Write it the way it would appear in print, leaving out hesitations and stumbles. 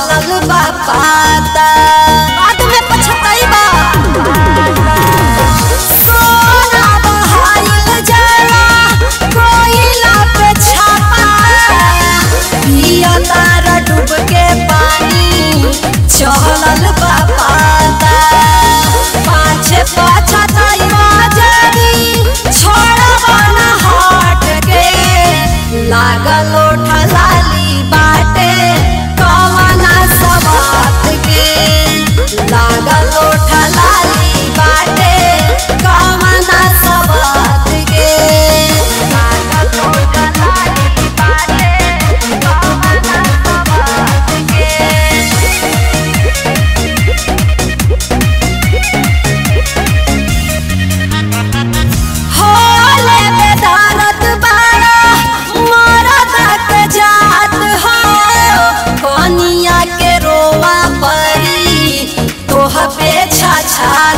चलल बा पाता बाद में पछताइबा सोना बहाइल जाला कोयला पे छापा पिया तारा डूब के पानी चलल बा पाता पाछे पछताइबा जदी छोड़बा ना हट के लागल ओठलाली बाटे कवना सवात के लागल ओठलाली बाटे कवना सवात के लागल ओठलाली बाटे कवना सवात के होले बेदारत बाड़ा मरद के जात हो कनिया के रोवा परी तोह पे छाछा